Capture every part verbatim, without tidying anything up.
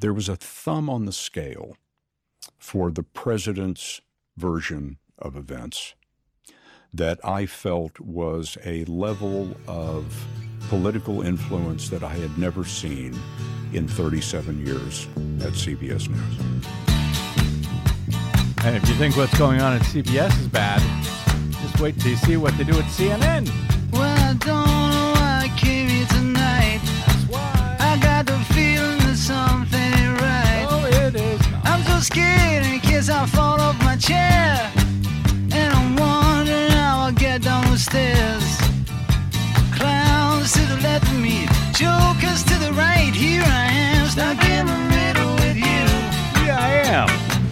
there was a thumb on the scale for the president's version of events that I felt was a level of political influence that I had never seen in thirty-seven years at C B S News. And if you think what's going on at C B S is bad, just wait till you see what they do at C N N. Well, I don't know why I came here tonight. That's why. I got the feeling that something ain't right. Oh, it is not. I'm so scared in case I fall off my chair. And I'm wondering how I'll get down the stairs. Clowns to the left of me, jokers to the right. Here I am, stuck in the middle with you. Yeah, I am.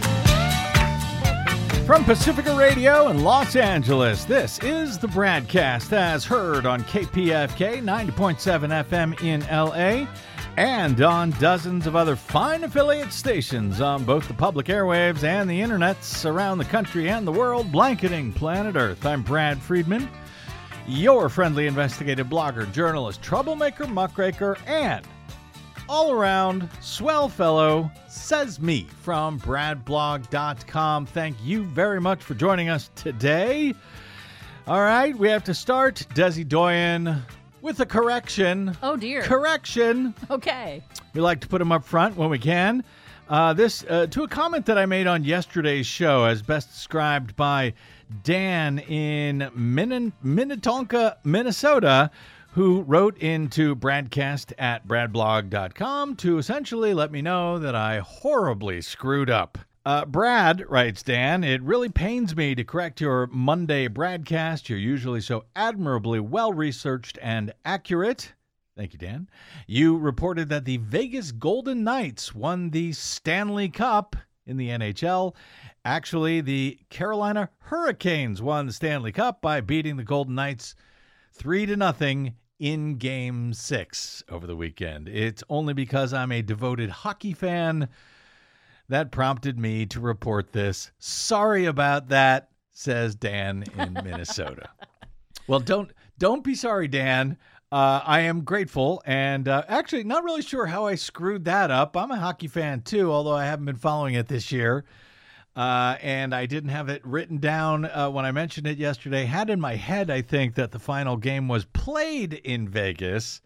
From Pacifica Radio in Los Angeles, this is the Bradcast as heard on K P F K ninety point seven F M in L A and on dozens of other fine affiliate stations on both the public airwaves and the internets around the country and the world, blanketing planet Earth. I'm Brad Friedman, your friendly investigative blogger, journalist, troublemaker, muckraker, and all-around swell fellow, says me from brad blog dot com. Thank you very much for joining us today. All right, we have to start, Desi Doyen, with a correction. Oh, dear. Correction. Okay. We like to put them up front when we can. Uh, this uh, to a comment that I made on yesterday's show, as best described by Dan in Min- Minnetonka, Minnesota, who wrote into Bradcast at brad blog dot com to essentially let me know that I horribly screwed up. Uh, Brad, writes Dan, it really pains me to correct your Monday Bradcast. You're usually so admirably well-researched and accurate. Thank you, Dan. You reported that the Vegas Golden Knights won the Stanley Cup in the N H L. Actually, the Carolina Hurricanes won the Stanley Cup by beating the Golden Knights three to nothing in Game six over the weekend. It's only because I'm a devoted hockey fan that prompted me to report this. Sorry about that, says Dan in Minnesota. Well, don't don't be sorry, Dan. Uh, I am grateful and uh, actually not really sure how I screwed that up. I'm a hockey fan too, although I haven't been following it this year. Uh, and I didn't have it written down uh, when I mentioned it yesterday. Had in my head, I think, that the final game was played in Vegas.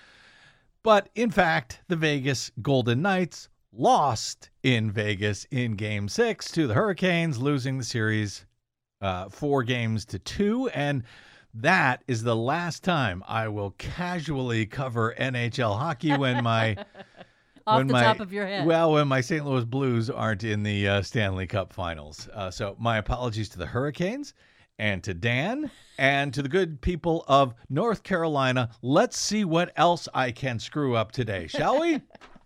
But in fact, the Vegas Golden Knights lost in Vegas in Game six to the Hurricanes, losing the series uh, four games to two. And that is the last time I will casually cover N H L hockey when my... Off when the my, top of your head. Well, when my Saint Louis Blues aren't in the uh, Stanley Cup Finals. Uh, so my apologies to the Hurricanes and to Dan and to the good people of North Carolina. Let's see what else I can screw up today, shall we?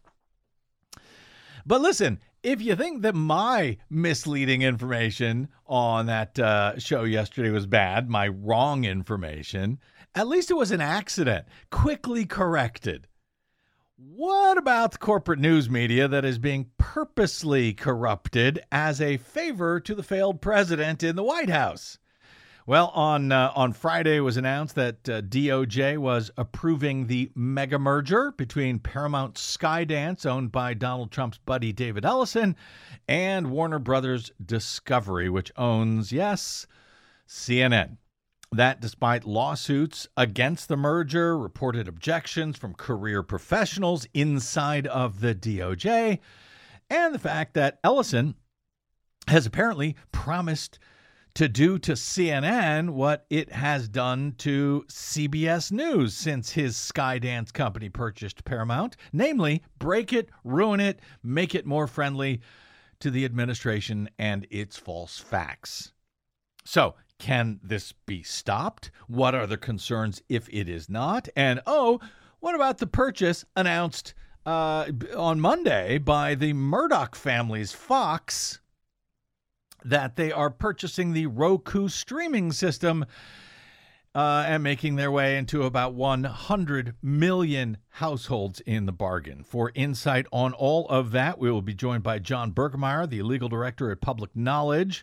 But listen, if you think that my misleading information on that uh, show yesterday was bad, my wrong information, at least it was an accident, quickly corrected. What about the corporate news media that is being purposely corrupted as a favor to the failed president in the White House? Well, on uh, on Friday it was announced that uh, D O J was approving the mega merger between Paramount Skydance, owned by Donald Trump's buddy David Ellison, and Warner Brothers Discovery, which owns, yes, C N N. That despite lawsuits against the merger, reported objections from career professionals inside of the D O J, and the fact that Ellison has apparently promised to do to C N N what it has done to C B S News since his Skydance company purchased Paramount, namely break it, ruin it, make it more friendly to the administration and its false facts. So, can this be stopped? What are the concerns if it is not? And, oh, what about the purchase announced uh, on Monday by the Murdoch family's Fox that they are purchasing the Roku streaming system uh, and making their way into about one hundred million households in the bargain. For insight on all of that, we will be joined by John Bergemeyer, the legal director at Public Knowledge.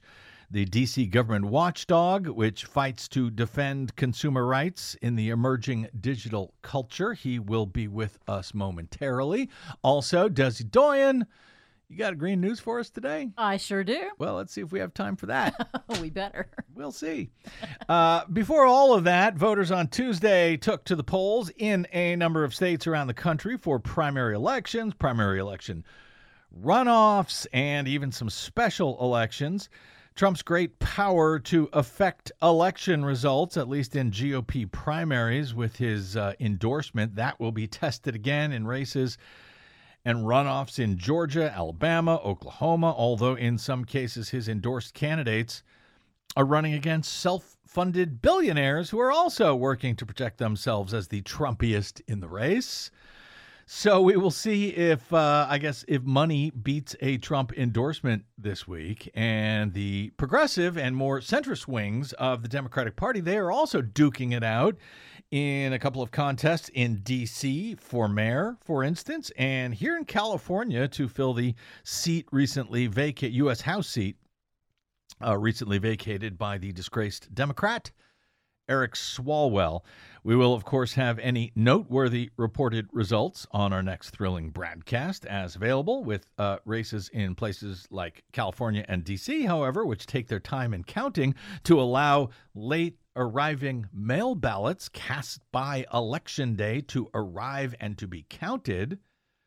the D C government watchdog, which fights to defend consumer rights in the emerging digital culture. He will be with us momentarily. Also, Desi Doyen, you got a green news for us today? I sure do. Well, let's see if we have time for that. We better. We'll see. Uh, before all of that, voters on Tuesday took to the polls in a number of states around the country for primary elections, primary election runoffs, and even some special elections. Trump's great power to affect election results, at least in G O P primaries, with his uh, endorsement, that will be tested again in races and runoffs in Georgia, Alabama, Oklahoma, although in some cases his endorsed candidates are running against self-funded billionaires who are also working to project themselves as the Trumpiest in the race. So we will see if, uh, I guess, if money beats a Trump endorsement this week. And the progressive and more centrist wings of the Democratic Party, they are also duking it out in a couple of contests in D C for mayor, for instance, and here in California to fill the seat recently vacated, U S House seat, uh, recently vacated by the disgraced Democrat Eric Swalwell. We will, of course, have any noteworthy reported results on our next thrilling broadcast as available, with uh, races in places like California and D C, however, which take their time in counting to allow late arriving mail ballots cast by Election Day to arrive and to be counted,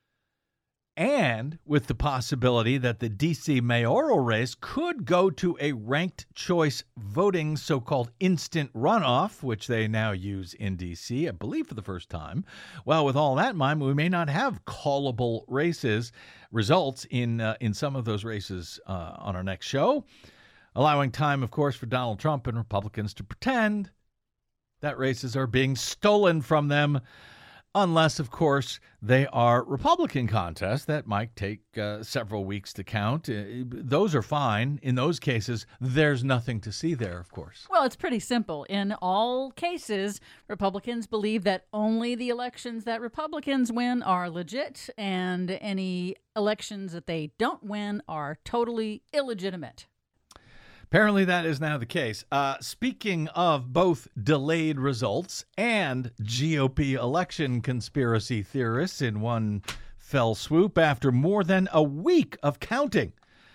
and with the possibility that the D C mayoral race could go to a ranked choice voting so-called instant runoff, which they now use in D C, I believe for the first time. Well, with all that in mind, we may not have callable races, results in uh, in some of those races uh, on our next show, allowing time, of course, for Donald Trump and Republicans to pretend that races are being stolen from them, unless, of course, they are Republican contests that might take uh, several weeks to count. Uh, those are fine. In those cases, there's nothing to see there, of course. Well, it's pretty simple. In all cases, Republicans believe that only the elections that Republicans win are legit, and any elections that they don't win are totally illegitimate. Apparently that is now the case. Uh, speaking of both delayed results and G O P election conspiracy theorists in one fell swoop, after more than a week of counting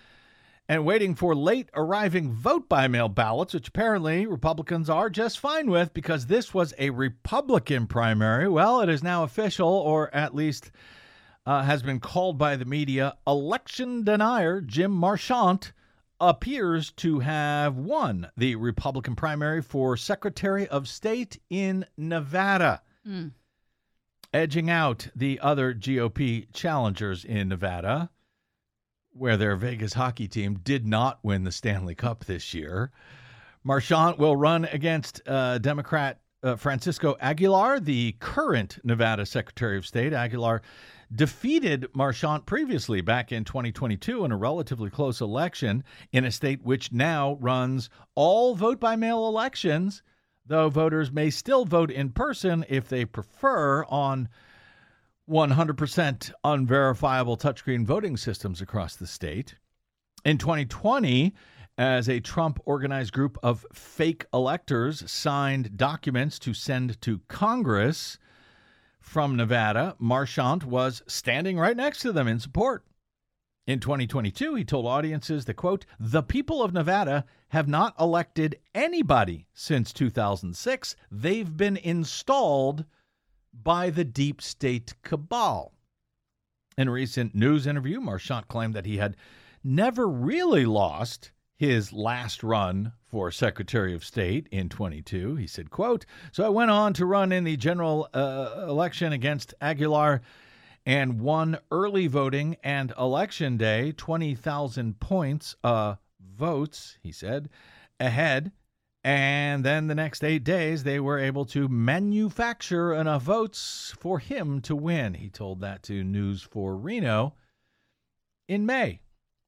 and waiting for late arriving vote-by-mail ballots, which apparently Republicans are just fine with because this was a Republican primary, well, it is now official, or at least uh, has been called by the media, election denier Jim Marchant appears to have won the Republican primary for Secretary of State in Nevada, mm. edging out the other G O P challengers in Nevada, where their Vegas hockey team did not win the Stanley Cup this year. Marchant will run against uh, Democrat uh, Francisco Aguilar, the current Nevada Secretary of State. Aguilar defeated Marchant previously back in twenty twenty-two in a relatively close election in a state which now runs all vote-by-mail elections, though voters may still vote in person if they prefer on one hundred percent unverifiable touchscreen voting systems across the state. In twenty twenty, as a Trump-organized group of fake electors signed documents to send to Congress from Nevada, Marchant was standing right next to them in support. In twenty twenty-two, he told audiences that, quote, "The people of Nevada have not elected anybody since two thousand six. They've been installed by the deep state cabal." In a recent news interview, Marchant claimed that he had never really lost his last run for Secretary of State in twenty-two. He said, quote, "So I went on to run in the general uh, election against Aguilar and won early voting and election day, twenty thousand points uh, votes," he said, ahead. And then the next eight days, they were able to manufacture enough votes for him to win. He told that to News four Reno in May.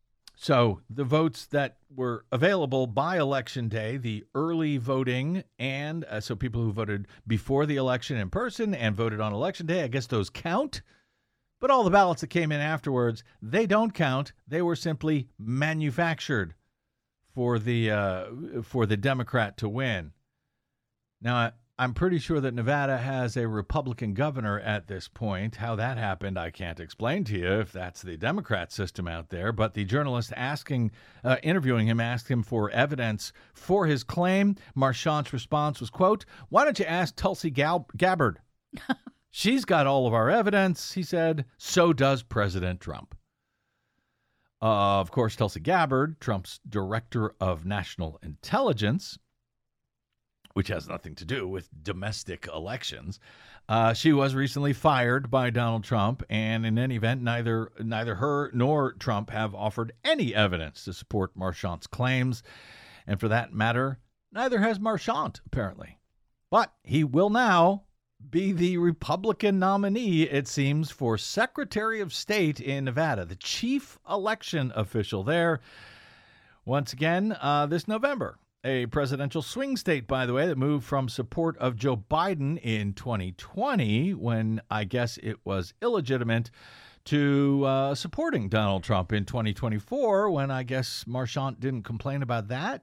So the votes that were available by Election Day, the early voting, and uh, so people who voted before the election in person and voted on Election Day, I guess those count. But all the ballots that came in afterwards, they don't count. They were simply manufactured for the uh, for the Democrat to win. Now, I, I'm pretty sure that Nevada has a Republican governor at this point. How that happened, I can't explain to you if that's the Democrat system out there. But the journalist asking, uh, interviewing him, asked him for evidence for his claim. Marchant's response was, quote, "Why don't you ask Tulsi Gal- Gabbard? She's got all of our evidence," he said. "So does President Trump." Uh, of course, Tulsi Gabbard, Trump's director of national intelligence, which has nothing to do with domestic elections. Uh, she was recently fired by Donald Trump, and in any event, neither neither her nor Trump have offered any evidence to support Marchant's claims. And for that matter, neither has Marchant, apparently. But he will now be the Republican nominee, it seems, for Secretary of State in Nevada, the chief election official there, once again uh, this November. A presidential swing state, by the way, that moved from support of Joe Biden in twenty twenty, when I guess it was illegitimate, to uh, supporting Donald Trump in twenty twenty-four, when I guess Marchant didn't complain about that.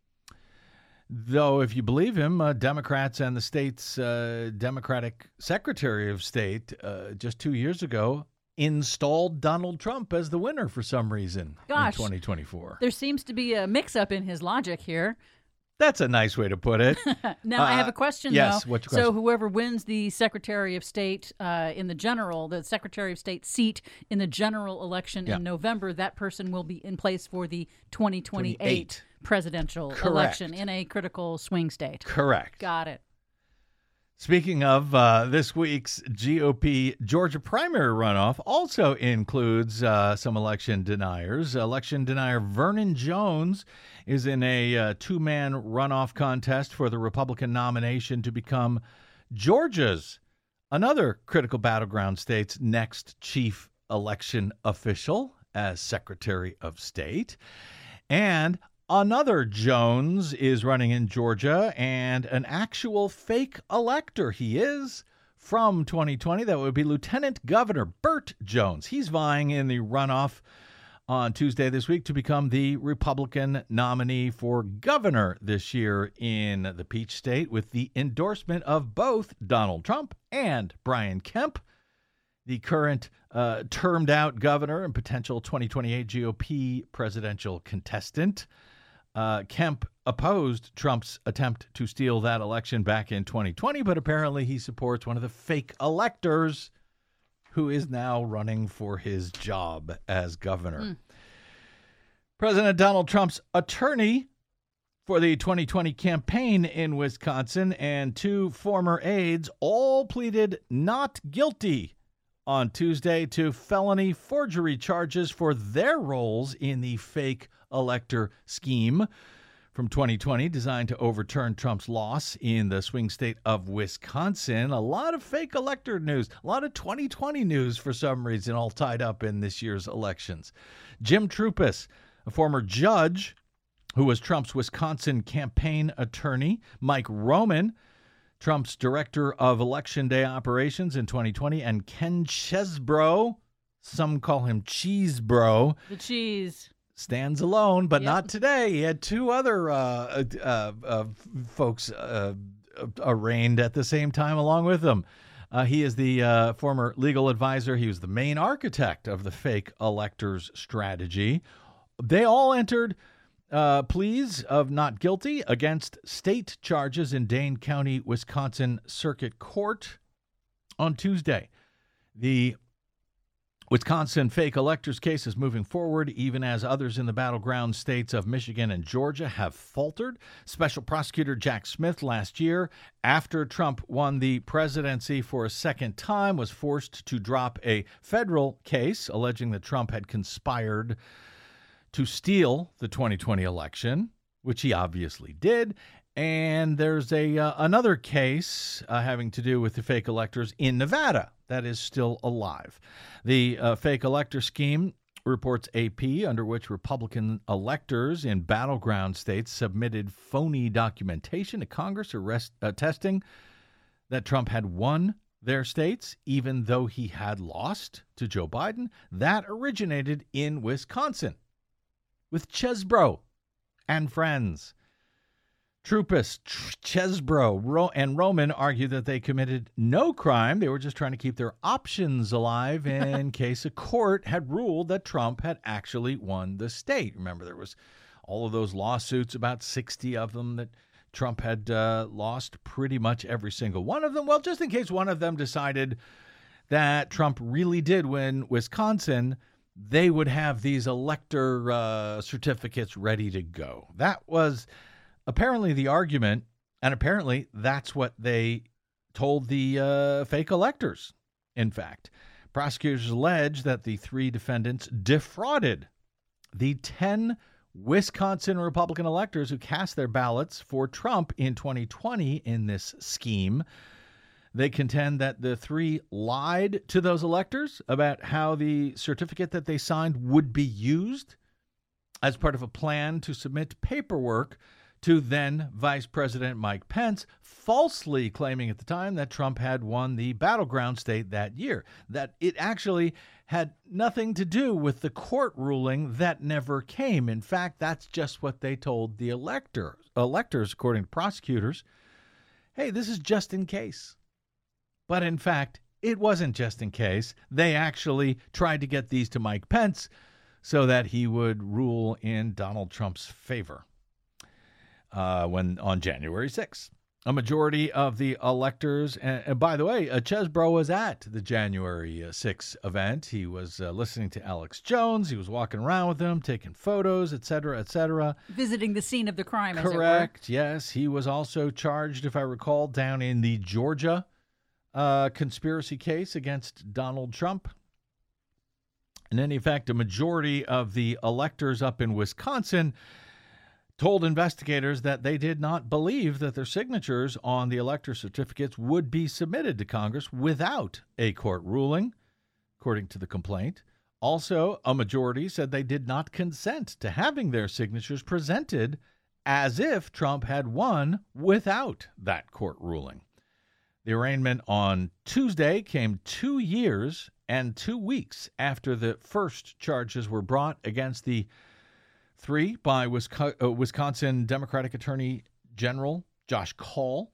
Though, if you believe him, uh, Democrats and the state's uh, Democratic Secretary of State uh, just two years ago installed Donald Trump as the winner for some reason Gosh, in twenty twenty-four. There seems to be a mix-up in his logic here. That's a nice way to put it. Now, uh, I have a question, yes, though. what's your So question? whoever wins the Secretary of State uh, in the general, the Secretary of State seat in the general election Yeah. in November, that person will be in place for the twenty twenty-eight twenty-eight presidential Correct. election in a critical swing state. Correct. Got it. Speaking of uh, this week's G O P Georgia primary runoff, also includes uh, some election deniers. Election denier Vernon Jones is in a uh, two-man runoff contest for the Republican nomination to become Georgia's, another critical battleground state's next chief election official as Secretary of State. And another Jones is running in Georgia, and an actual fake elector he is from twenty twenty. That would be Lieutenant Governor Burt Jones. He's vying in the runoff on Tuesday this week to become the Republican nominee for governor this year in the Peach State, with the endorsement of both Donald Trump and Brian Kemp, the current uh, termed-out governor and potential twenty twenty-eight G O P presidential contestant. Uh, Kemp opposed Trump's attempt to steal that election back in twenty twenty, but apparently he supports one of the fake electors who is now running for his job as governor. Mm. President Donald Trump's attorney for the twenty twenty campaign in Wisconsin and two former aides all pleaded not guilty on Tuesday to felony forgery charges for their roles in the fake elector scheme from twenty twenty designed to overturn Trump's loss in the swing state of Wisconsin. A lot of fake elector news, a lot of twenty twenty news for some reason, all tied up in this year's elections. Jim Troupis, a former judge who was Trump's Wisconsin campaign attorney, Mike Roman, Trump's director of Election Day operations in twenty twenty, and Ken Chesebro, some call him Cheesebro, The cheese. stands alone, but Yep. not today. He had two other uh, uh, uh, folks uh, arraigned at the same time along with him. Uh, he is the uh, former legal advisor. He was the main architect of the fake electors strategy. They all entered uh, pleas of not guilty against state charges in Dane County, Wisconsin Circuit Court on Tuesday. The Wisconsin fake electors case is moving forward, even as others in the battleground states of Michigan and Georgia have faltered. Special prosecutor Jack Smith last year, after Trump won the presidency for a second time, was forced to drop a federal case alleging that Trump had conspired to steal the twenty twenty election, which he obviously did. And there's a uh, another case uh, having to do with the fake electors in Nevada that is still alive. The uh, fake elector scheme, reports A P, under which Republican electors in battleground states submitted phony documentation to Congress arrest, attesting that Trump had won their states, even though he had lost to Joe Biden. That originated in Wisconsin with Chesebro and friends. Troupis, Chesbro, Ro- and Roman argue that they committed no crime. They were just trying to keep their options alive in case a court had ruled that Trump had actually won the state. Remember, there was all of those lawsuits, about sixty of them, that Trump had uh, lost pretty much every single one of them. Well, just in case one of them decided that Trump really did win Wisconsin, they would have these elector uh, certificates ready to go. That was apparently the argument, and apparently that's what they told the uh, fake electors. In fact, prosecutors allege that the three defendants defrauded the ten Wisconsin Republican electors who cast their ballots for Trump in twenty twenty in this scheme. They contend that the three lied to those electors about how the certificate that they signed would be used as part of a plan to submit paperwork to then Vice President Mike Pence, falsely claiming at the time that Trump had won the battleground state that year, that it actually had nothing to do with the court ruling that never came. In fact, that's just what they told the elector, electors, according to prosecutors. Hey, this is just in case. But in fact, it wasn't just in case. They actually tried to get these to Mike Pence so that he would rule in Donald Trump's favor uh, when on January sixth. A majority of the electors, and, and by the way, uh, Chesbro was at the January sixth event. He was uh, listening to Alex Jones. He was walking around with him, taking photos, et cetera, et cetera. Visiting the scene of the crime, as it were. Correct, yes. He was also charged, if I recall, down in the Georgia uh, conspiracy case against Donald Trump. And in fact, a majority of the electors up in Wisconsin told investigators that they did not believe that their signatures on the elector certificates would be submitted to Congress without a court ruling, according to the complaint. Also, a majority said they did not consent to having their signatures presented as if Trump had won without that court ruling. The arraignment on Tuesday came two years and two weeks after the first charges were brought against the three by Wisconsin Democratic Attorney General Josh Kaul.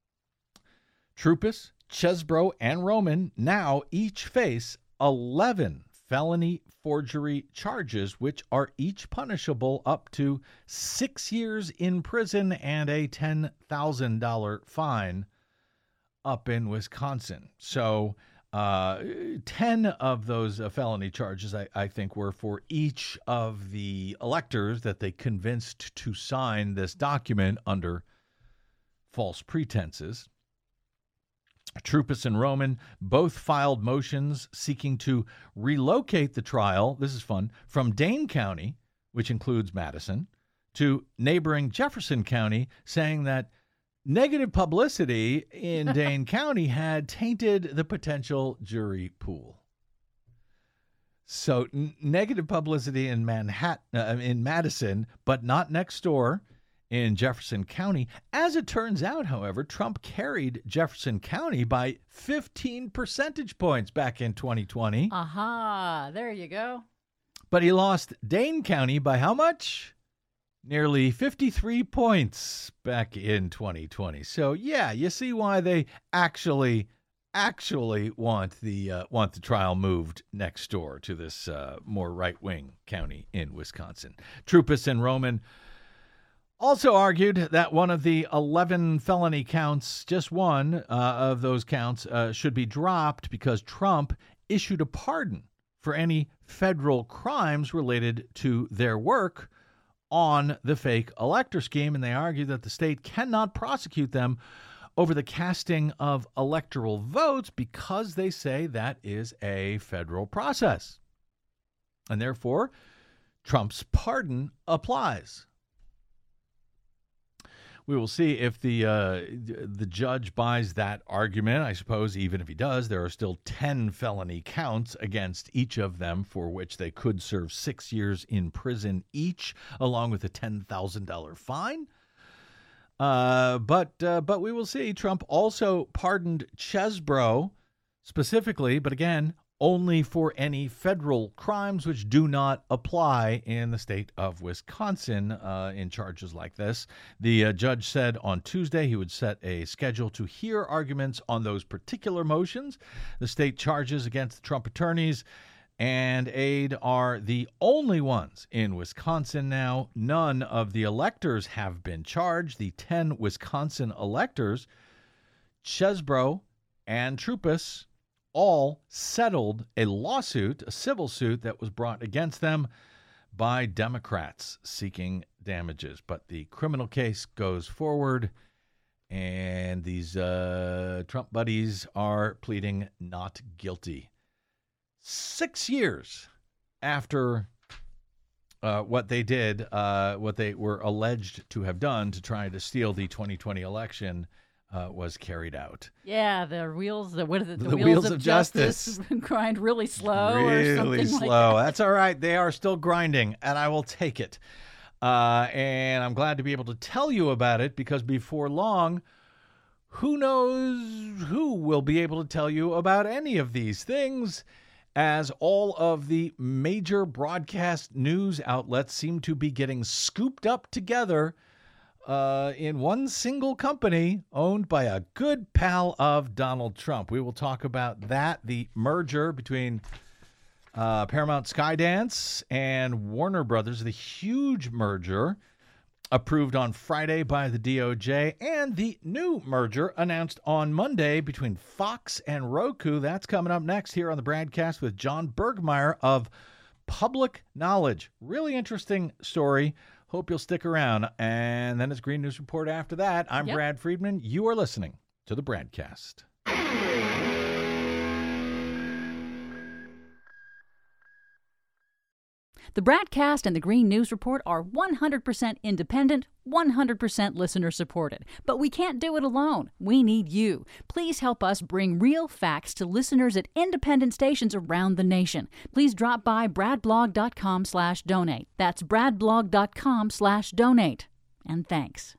Troupis, Chesbro, and Roman now each face eleven felony forgery charges, which are each punishable up to six years in prison and a ten thousand dollars fine up in Wisconsin. So Uh, ten of those uh, felony charges, I, I think, were for each of the electors that they convinced to sign this document under false pretenses. Troupis and Roman both filed motions seeking to relocate the trial, this is fun, from Dane County, which includes Madison, to neighboring Jefferson County, saying that negative publicity in Dane County had tainted the potential jury pool. So n- negative publicity in Manhattan, uh, in Madison, but not next door in Jefferson County. As it turns out, however, Trump carried Jefferson County by fifteen percentage points back in twenty twenty. Aha, there you go. But he lost Dane County by how much? Nearly fifty-three points back in twenty twenty. So yeah, you see why they actually, actually want the uh, want the trial moved next door to this uh, more right-wing county in Wisconsin. Troupis and Roman also argued that one of the eleven felony counts, just one uh, of those counts, uh, should be dropped because Trump issued a pardon for any federal crimes related to their work on the fake elector scheme, and they argue that the state cannot prosecute them over the casting of electoral votes because they say that is a federal process. And therefore, Trump's pardon applies. We will see if the uh, the judge buys that argument. I suppose even if he does, there are still ten felony counts against each of them for which they could serve six years in prison each, along with a ten thousand dollars fine. Uh, but uh, but we will see. Trump also pardoned Chesbro specifically, but again, only for any federal crimes which do not apply in the state of Wisconsin uh, in charges like this. The uh, judge said on Tuesday he would set a schedule to hear arguments on those particular motions. The state charges against the Trump attorneys and aide are the only ones in Wisconsin now. None of the electors have been charged. The ten Wisconsin electors, Chesbro and Trupus, all settled a lawsuit, a civil suit that was brought against them by Democrats seeking damages. But the criminal case goes forward, and these uh, Trump buddies are pleading not guilty. Six years after uh, what they did, uh, what they were alleged to have done to try to steal the twenty twenty election, Uh, was carried out. Yeah, the wheels, the what is it? The, The wheels, wheels of, of justice, justice. grind really slow, or Really something slow. like that. That's all right. They are still grinding, and I will take it. Uh, and I'm glad to be able to tell you about it because before long, who knows who will be able to tell you about any of these things, as all of the major broadcast news outlets seem to be getting scooped up together Uh, in one single company owned by a good pal of Donald Trump. We will talk about that, the merger between uh, Paramount Skydance and Warner Brothers, the huge merger approved on Friday by the D O J, and the new merger announced on Monday between Fox and Roku. That's coming up next here on the Bradcast with John Bergmeyer of Public Knowledge. Really interesting story. Hope you'll stick around. And then it's Green News Report after that. I'm Yep. Brad Friedman. You are listening to the Bradcast. The Bradcast and the Green News Report are one hundred percent independent, one hundred percent listener supported. But we can't do it alone. We need you. Please help us bring real facts to listeners at independent stations around the nation. Please drop by bradblog.com slash donate. That's bradblog.com slash donate. And thanks.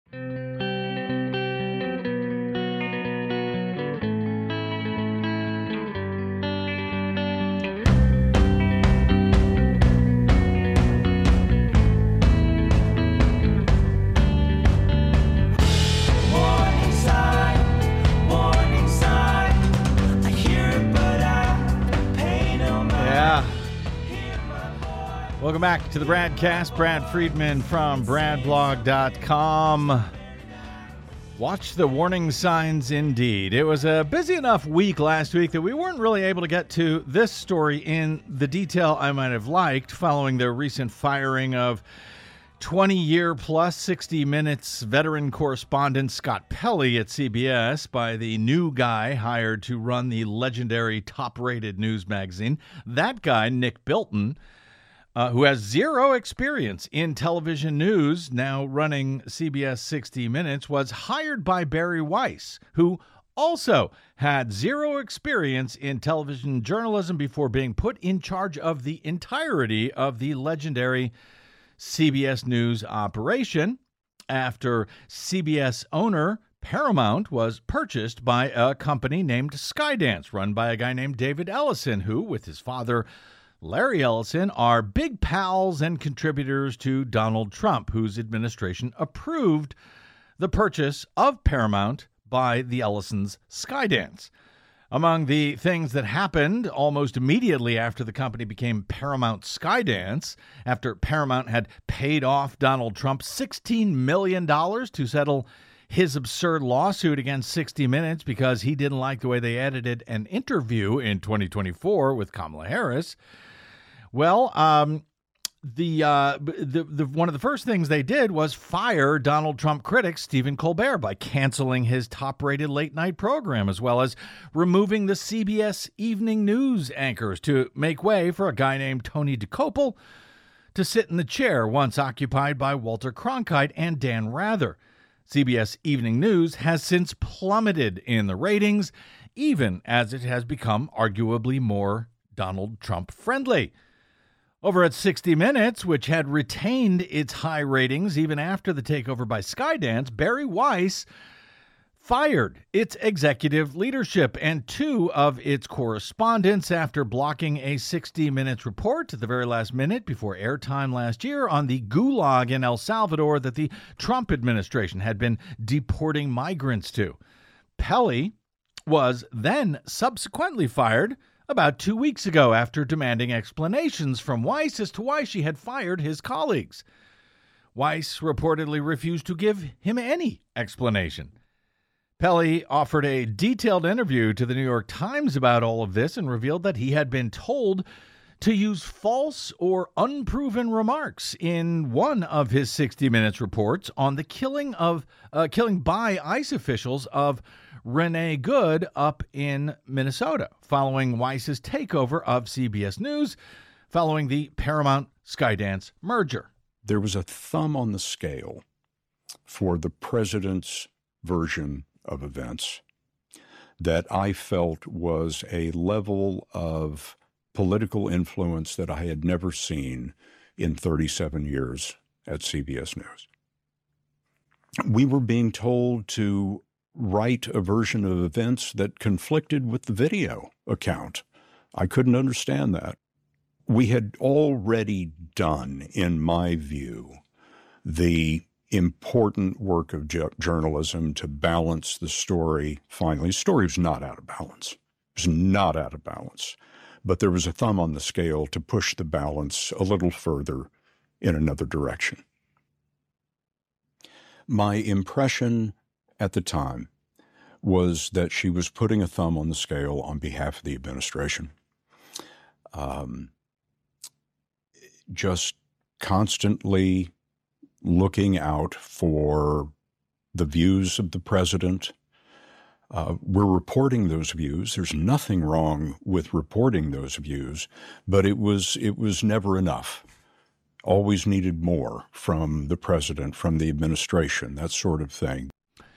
Welcome back to the Bradcast. Brad Friedman from bradblog dot com. Watch the warning signs indeed. It was a busy enough week last week that we weren't really able to get to this story in the detail I might have liked following the recent firing of twenty-year plus sixty minutes veteran correspondent Scott Pelley at C B S by the new guy hired to run the legendary top-rated news magazine. That guy, Nick Bilton, Uh, who has zero experience in television news, now running C B S sixty minutes, was hired by Barry Weiss, who also had zero experience in television journalism before being put in charge of the entirety of the legendary C B S News operation after C B S owner Paramount was purchased by a company named Skydance, run by a guy named David Ellison, who, with his father Larry Ellison, are big pals and contributors to Donald Trump, whose administration approved the purchase of Paramount by the Ellisons' Skydance. Among the things that happened almost immediately after the company became Paramount Skydance, after Paramount had paid off Donald Trump sixteen million dollars to settle his absurd lawsuit against sixty minutes because he didn't like the way they edited an interview in twenty twenty-four with Kamala Harris. Well, um, the, uh, the the one of the first things they did was fire Donald Trump critic Stephen Colbert by canceling his top-rated late-night program, as well as removing the C B S evening news anchors to make way for a guy named Tony DeCopel to sit in the chair once occupied by Walter Cronkite and Dan Rather. C B S Evening News has since plummeted in the ratings, even as it has become arguably more Donald Trump friendly. Over at sixty minutes, which had retained its high ratings even after the takeover by Skydance, Barry Weiss fired its executive leadership and two of its correspondents after blocking a sixty minutes report at the very last minute before airtime last year on the gulag in El Salvador that the Trump administration had been deporting migrants to. Pelley was then subsequently fired about two weeks ago after demanding explanations from Weiss as to why she had fired his colleagues. Weiss reportedly refused to give him any explanation. Pelley offered a detailed interview to the New York Times about all of this and revealed that he had been told to use false or unproven remarks in one of his sixty minutes reports on the killing of uh, killing by ICE officials of Renee Good up in Minnesota, following Weiss's takeover of C B S News, following the Paramount-Skydance merger. There was a thumb on the scale for the president's version of events that I felt was a level of political influence that I had never seen in thirty-seven years at C B S News. We were being told to write a version of events that conflicted with the video account. I couldn't understand that. We had already done, in my view, the important work of ju- journalism to balance the story. Finally, the story was not out of balance. It was not out of balance. But there was a thumb on the scale to push the balance a little further in another direction. My impression at the time was that she was putting a thumb on the scale on behalf of the administration. Um, just constantly looking out for the views of the president. Uh, we're reporting those views. There's nothing wrong with reporting those views, but it was it was never enough. Always needed more from the president, from the administration, that sort of thing.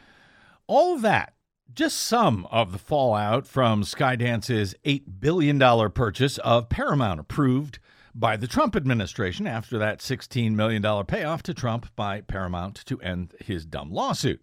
All of that, just some of the fallout from Skydance's eight billion dollars purchase of Paramount, approved by the Trump administration after that sixteen million dollars payoff to Trump by Paramount to end his dumb lawsuit.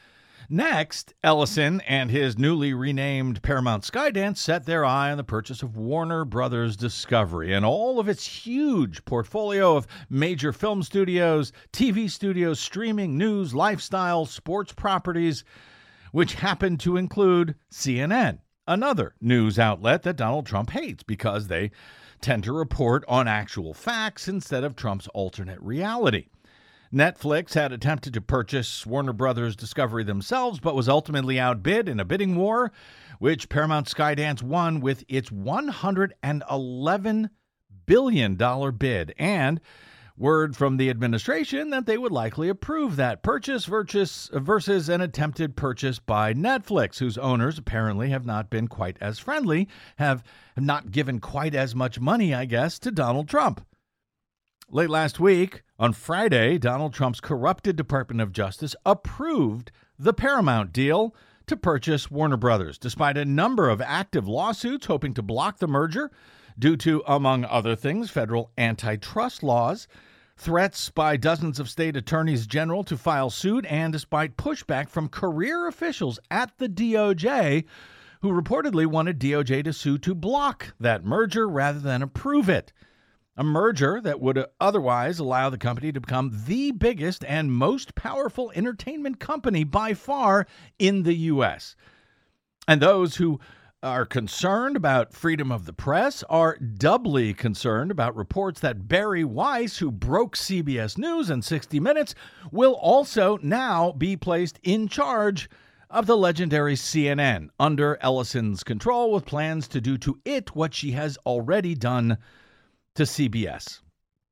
Next, Ellison and his newly renamed Paramount Skydance set their eye on the purchase of Warner Brothers Discovery and all of its huge portfolio of major film studios, T V studios, streaming, news, lifestyle, sports properties, which happened to include C N N, another news outlet that Donald Trump hates because they tend to report on actual facts instead of Trump's alternate reality. Netflix had attempted to purchase Warner Brothers Discovery themselves, but was ultimately outbid in a bidding war, which Paramount Skydance won with its one hundred eleven billion dollars bid, and word from the administration that they would likely approve that purchase versus, versus an attempted purchase by Netflix, whose owners apparently have not been quite as friendly, have not given quite as much money, I guess, to Donald Trump. Late last week, on Friday, Donald Trump's corrupted Department of Justice approved the Paramount deal to purchase Warner Brothers, despite a number of active lawsuits hoping to block the merger due to, among other things, federal antitrust laws, threats by dozens of state attorneys general to file suit, and despite pushback from career officials at the D O J who reportedly wanted D O J to sue to block that merger rather than approve it. A merger that would otherwise allow the company to become the biggest and most powerful entertainment company by far in the U S. And those who are concerned about freedom of the press are doubly concerned about reports that Barry Weiss, who broke C B S News and sixty minutes, will also now be placed in charge of the legendary C N N under Ellison's control, with plans to do to it what she has already done to C B S.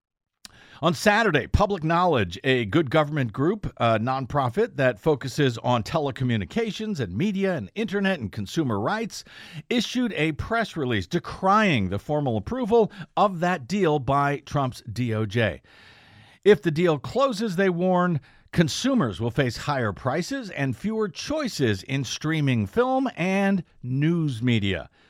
On Saturday, Public Knowledge, a good government group, a nonprofit that focuses on telecommunications and media and internet and consumer rights, issued a press release decrying the formal approval of that deal by Trump's D O J. If the deal closes, they warn, consumers will face higher prices and fewer choices in streaming film and news media.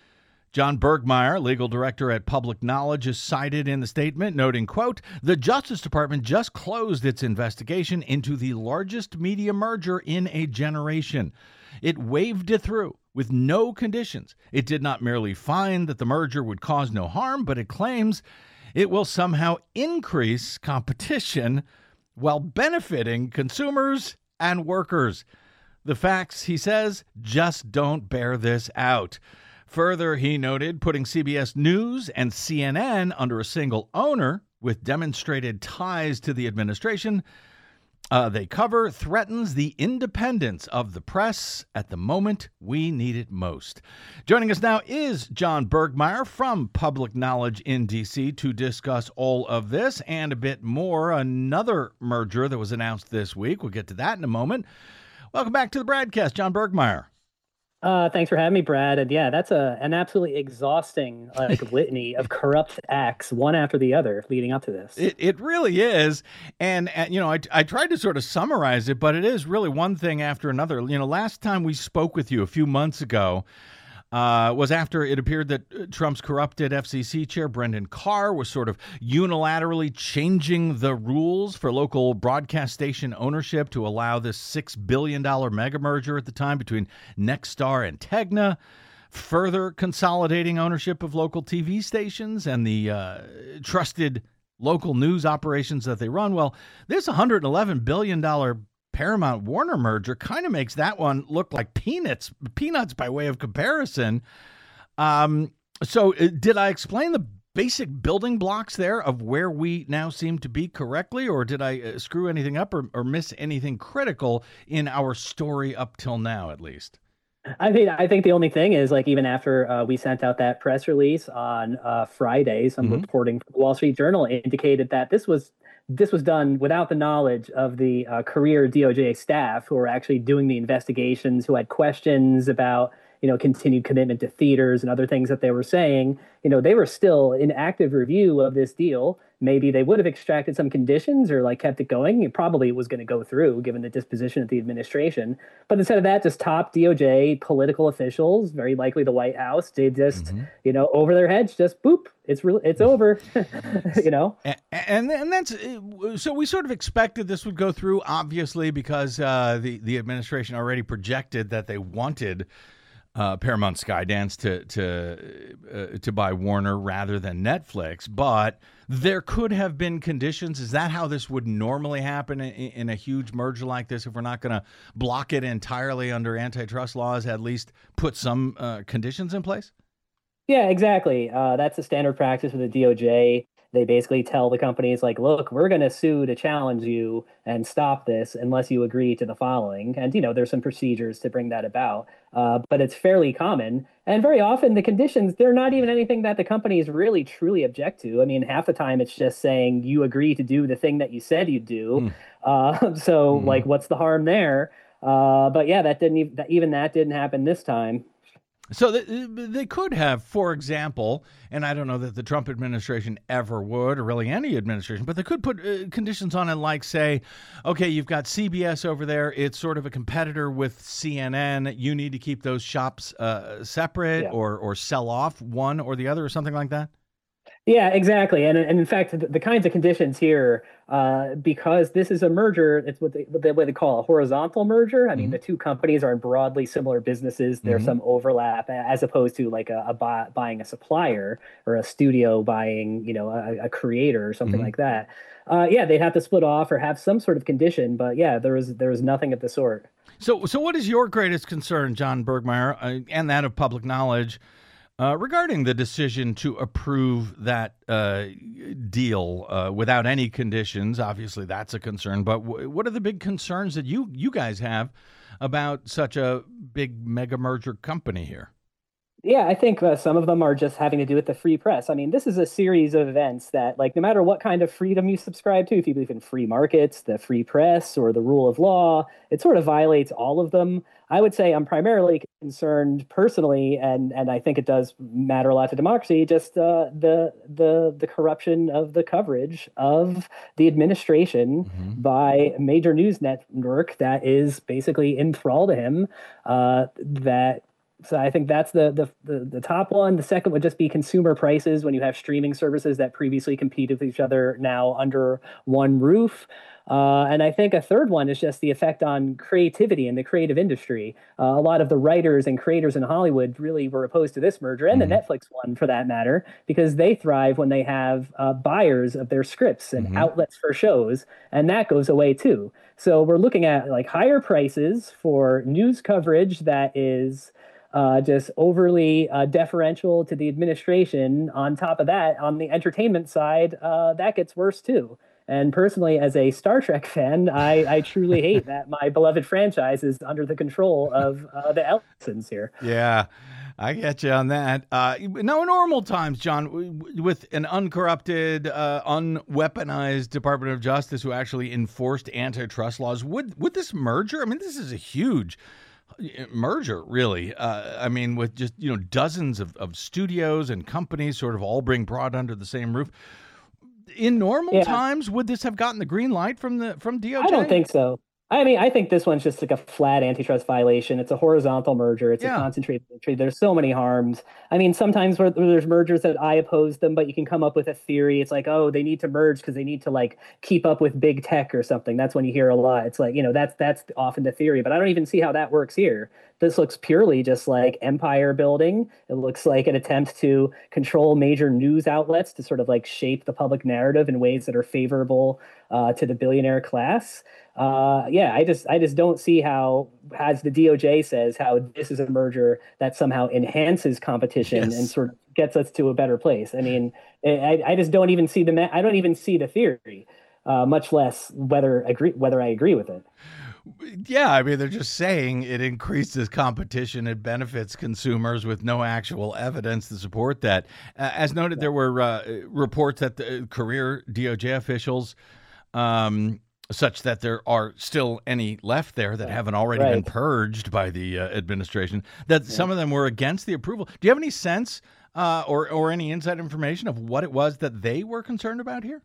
John Bergmeyer, legal director at Public Knowledge, is cited in the statement, noting, quote, the Justice Department just closed its investigation into the largest media merger in a generation. It waved it through with no conditions. It did not merely find that the merger would cause no harm, but it claims it will somehow increase competition while benefiting consumers and workers. The facts, he says, just don't bear this out. Further, he noted, putting C B S News and C N N under a single owner with demonstrated ties to the administration uh, they cover threatens the independence of the press at the moment we need it most. Joining us now is John Bergmeyer from Public Knowledge in D C to discuss all of this and a bit more. Another merger that was announced this week. We'll get to that in a moment. Welcome back to the BradCast, John Bergmeyer. Uh, thanks for having me, Brad. And yeah, that's a an absolutely exhausting like litany of corrupt acts, one after the other, leading up to this. It it really is, and, and you know, I I tried to sort of summarize it, but it is really one thing after another. You know, last time we spoke with you a few months ago uh, was after it appeared that Trump's corrupted F C C chair Brendan Carr was sort of unilaterally changing the rules for local broadcast station ownership to allow this six billion dollars mega merger at the time between Nexstar and Tegna, further consolidating ownership of local T V stations and the uh, trusted local news operations that they run. Well, this one hundred eleven billion dollars Paramount Warner merger kind of makes that one look like peanuts, peanuts by way of comparison. Um, so uh, did I explain the basic building blocks there of where we now seem to be correctly, or did I uh, screw anything up or, or miss anything critical in our story up till now, at least? I think I think the only thing is, like, even after uh, we sent out that press release on uh, Friday, some mm-hmm. reporting from the Wall Street Journal indicated that this was this was done without the knowledge of the uh, career D O J staff who were actually doing the investigations, who had questions about, you know, continued commitment to theaters and other things that they were saying. You know, they were still in active review of this deal. Maybe they would have extracted some conditions or like kept it going. It probably was going to go through given the disposition of the administration. But instead of that, just top D O J political officials, very likely the White House, they just, mm-hmm. you know, over their heads, just boop, it's real, it's over, you know? And, and and that's, so we sort of expected this would go through, obviously, because uh, the, the administration already projected that they wanted Uh, Paramount Skydance to to uh, to buy Warner rather than Netflix, but there could have been conditions. Is that how this would normally happen in, in a huge merger like this? If we're not going to block it entirely under antitrust laws, at least put some uh, conditions in place? Yeah, exactly. Uh, that's the standard practice with the D O J. They basically tell the companies, like, look, we're going to sue to challenge you and stop this unless you agree to the following. And, you know, there's some procedures to bring that about. Uh, but it's fairly common. And very often the conditions, they're not even anything that the companies really truly object to. I mean, half the time it's just saying you agree to do the thing that you said you'd do. Mm. Uh, so, mm. like, what's the harm there? Uh, but yeah, that didn't even, even that didn't happen this time. So they could have, for example, and I don't know that the Trump administration ever would, or really any administration, but they could put uh, conditions on it like, say, okay, you've got C B S over there. It's sort of a competitor with C N N. You need to keep those shops uh, separate yeah. or or sell off one or the other or something like that. Yeah, exactly. And, and in fact, the, the kinds of conditions here, uh, because this is a merger, it's what they, what they, what they call a horizontal merger. I mm-hmm. mean, the two companies are in broadly similar businesses. There's mm-hmm. some overlap as opposed to like a, a buy, buying a supplier or a studio buying, you know, a, a creator or something mm-hmm. like that. Uh, yeah, they'd have to split off or have some sort of condition. But yeah, there was there was nothing of the sort. So, so what is your greatest concern, John Bergmeyer, uh, and that of Public Knowledge, Uh, regarding the decision to approve that uh, deal uh, without any conditions? Obviously, that's a concern. But w- what are the big concerns that you you guys have about such a big mega merger company here? Yeah, I think uh, some of them are just having to do with the free press. I mean, this is a series of events that, like, no matter what kind of freedom you subscribe to, if you believe in free markets, the free press, or the rule of law, it sort of violates all of them. I would say I'm primarily concerned personally, and and I think it does matter a lot to democracy, just uh, the the the corruption of the coverage of the administration mm-hmm. by a major news network that is basically in thrall to him, uh, that So I think that's the, the the the top one. The second would just be consumer prices when you have streaming services that previously competed with each other now under one roof. Uh, and I think a third one is just the effect on creativity in the creative industry. Uh, a lot of the writers and creators in Hollywood really were opposed to this merger, and Mhm. the Netflix one for that matter, because they thrive when they have uh, buyers of their scripts and Mhm. outlets for shows, and that goes away too. So we're looking at like higher prices for news coverage that is uh, just overly uh, deferential to the administration. On top of that, on the entertainment side, uh, that gets worse too. And personally, as a Star Trek fan, I, I truly hate that my beloved franchise is under the control of uh, the Ellisons here. Yeah, I get you on that. Uh, now, in normal times, John, w- w- with an uncorrupted, uh, unweaponized Department of Justice who actually enforced antitrust laws, would would this merger? I mean, this is a huge merger, really. Uh, I mean, with just you know dozens of, of studios and companies sort of all being brought under the same roof. In normal Yeah. times, would this have gotten the green light from the from D O J? I don't think so. I mean, I think this one's just like a flat antitrust violation. It's a horizontal merger. It's Yeah. a concentrated entry. There's so many harms. I mean, sometimes where, where there's mergers that I oppose them, but you can come up with a theory. It's like, oh, they need to merge because they need to like keep up with big tech or something. That's when you hear a lot. It's like, you know, that's that's often the theory, but I don't even see how that works here. This looks purely just like empire building. It looks like an attempt to control major news outlets to sort of like shape the public narrative in ways that are favorable uh, to the billionaire class. Uh, yeah, I just I just don't see how, as the D O J says, how this is a merger that somehow enhances competition Yes. and sort of gets us to a better place. I mean, I, I just don't even see the ma- I don't even see the theory, uh, much less whether agree whether I agree with it. Yeah, I mean, they're just saying it increases competition, it benefits consumers with no actual evidence to support that. Uh, as noted, there were uh, reports that the career D O J officials, um, such that there are still any left there that haven't already been Right. purged by the uh, administration, that some of them were against the approval. Do you have any sense uh, or, or any inside information of what it was that they were concerned about here?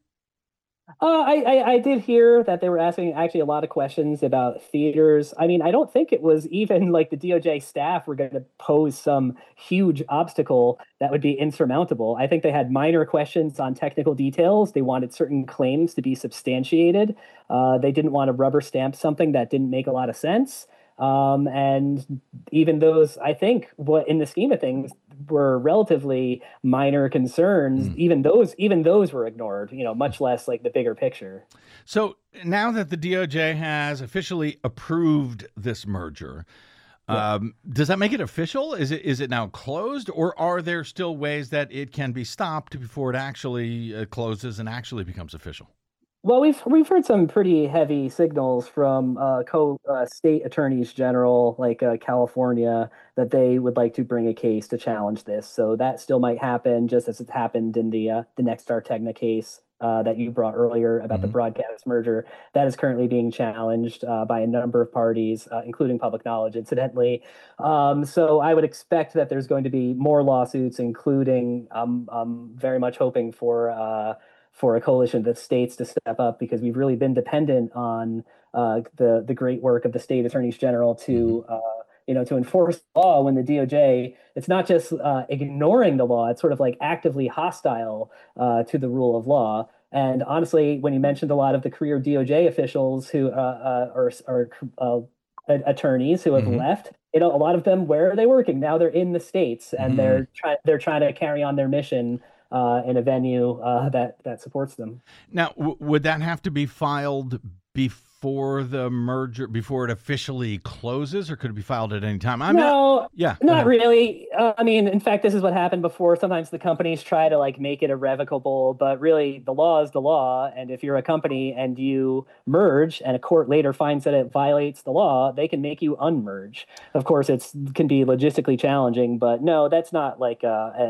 Uh, I, I I did hear that they were asking actually a lot of questions about theaters. I mean, I don't think it was even like the D O J staff were going to pose some huge obstacle that would be insurmountable. I think they had minor questions on technical details. They wanted certain claims to be substantiated. Uh, they didn't want to rubber stamp something that didn't make a lot of sense. Um, and even those, I think, what in the scheme of things were relatively minor concerns. Mm. Even those, even those were ignored. You know, much less like the bigger picture. So now that the D O J has officially approved this merger, Yeah. um, does that make it official? Is it is it now closed, or are there still ways that it can be stopped before it actually uh, closes and actually becomes official? Well, we've we've heard some pretty heavy signals from uh, co uh, state attorneys general, like uh, California, that they would like to bring a case to challenge this. So that still might happen, just as it happened in the uh, the Nexstar Tegna case uh, that you brought earlier about the Mhm. broadcast merger. That is currently being challenged uh, by a number of parties, uh, including Public Knowledge, incidentally. Um, so I would expect that there's going to be more lawsuits, including um, um, very much hoping for. Uh, for a coalition of states to step up, because we've really been dependent on uh, the the great work of the state attorneys general to uh, you know to enforce the law. When the D O J, it's not just uh, ignoring the law; it's sort of like actively hostile uh, to the rule of law. And honestly, when you mentioned a lot of the career D O J officials who uh, uh, are are uh, attorneys who have Mhm. left, you know, a lot of them, where are they working now? They're in the states, and Mhm. they're trying they're trying to carry on their mission uh, in a venue uh, that that supports them. Now, w- would that have to be filed before the merger, before it officially closes, or could it be filed at any time? I'm not. No, Yeah. go not ahead. really. Uh, I mean, in fact, this is what happened before. Sometimes the companies try to like make it irrevocable, but really the law is the law. And if you're a company and you merge and a court later finds that it violates the law, they can make you unmerge. Of course, it's can be logistically challenging, but no, that's not like